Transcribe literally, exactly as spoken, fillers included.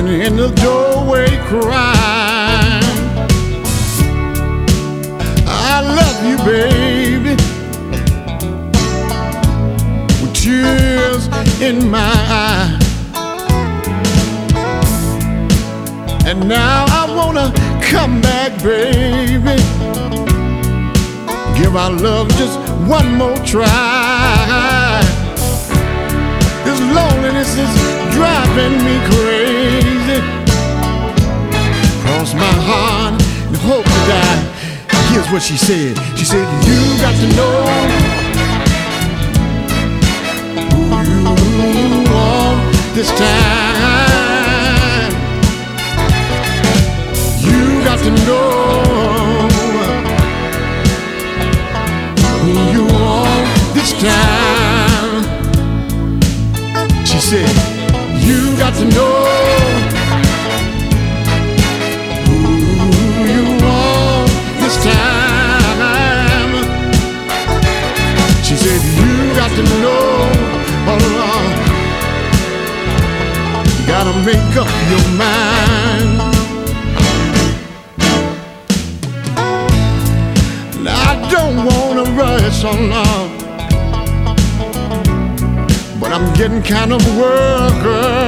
standing in the doorway crying. I love you, baby, with tears in my eyes. And now I wanna come back, baby, give our love just one more try. This loneliness is driving me crazy. Cross my heart and hope to die. Here's what she said. She said, you got to know who you want this time. You got to know who you want this time. She said, you got to know who you want this time. She said, you got to know, oh Lord, you gotta make up your mind. Now I don't wanna rush on love, but I'm getting kind of worried, girl.